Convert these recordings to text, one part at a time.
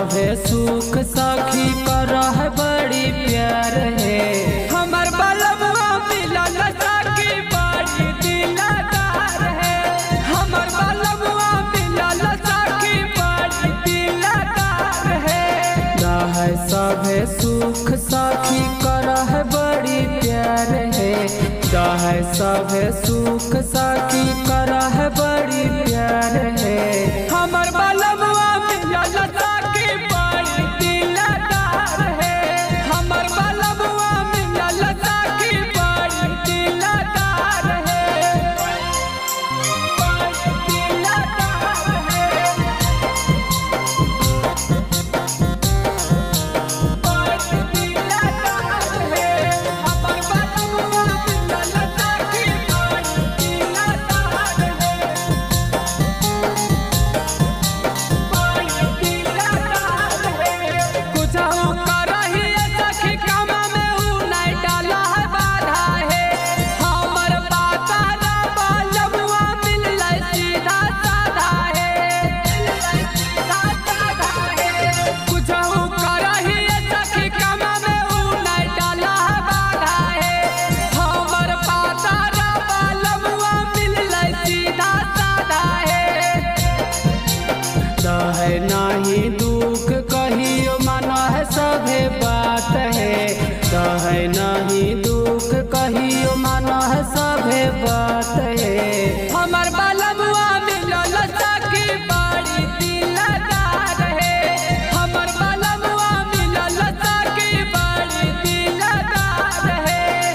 सभे सुख सखी करह बड़ी प्यार है। हमर बलबुआ मिलल सखी बड़ी दिलदार है। हमर बलबुआ मिलल सखी बड़ी दिलदार है। रहे सभे सुख सखी करह बड़ी प्यार है। रहे सभे सुख सखी करह बड़ी प्यार है। हमर बलबुआ मिलल सखी बड़ी दिलदार है। हमर बलबुआ मिलल सखी बड़ी दिलदार है। बड़ी दिलदार है। बड़ी दिलदार है। हमर बलबुआ मिलल सखी बड़ी दिलदार है। कुछहु करही सखी काम में उ नहीं डाला है बाधा है। हमर पाता ना बलबुआ मिलल सीधा साधा है। सीधा साधा है। कुछहु करही सखी काम में उ नहीं डाला है बाधा है। हमर पाता ना बलबुआ मिलल सीधा साधा है। रहे नाही दुख कहियो मन है सभे बात है। रहे नाही दुख कहियो मन है सभे बात है। हमर बलबुआ मिलल सखी बड़ी दिलदार है। हमर बलबुआ मिलल सखी बड़ी दिलदार है।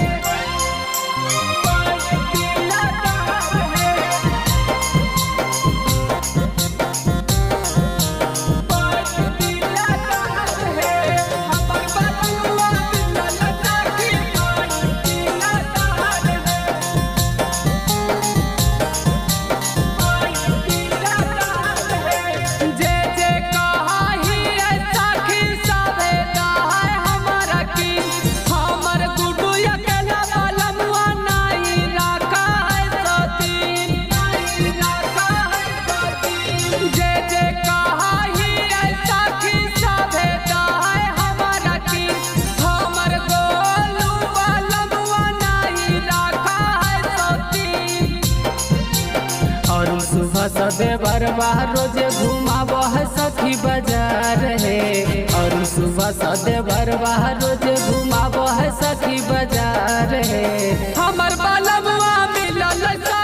बड़ी दिलदार है। बड़ी दिलदार है। हमर बलबुआ मिलल सखी बड़ी दिलदार है। बड़ी दिलदार है। जे जे कहाही सखी सभे दाय हमरा की। हमर गुडू अकेला बलबुआ नहीं राखा है सतीन। नहीं राखा है सतीन। जे जे कहाही सखी सभे दाय हमरा की। हमर गोलू बलबुआ नहीं राखा है सतीन। और सुबह सदेवर रोज घुमाबो है सखी बाजार है। और सुबह सदेवर रोज घुमाबो है सखी बाजार है। हमर बलबुआ मिलल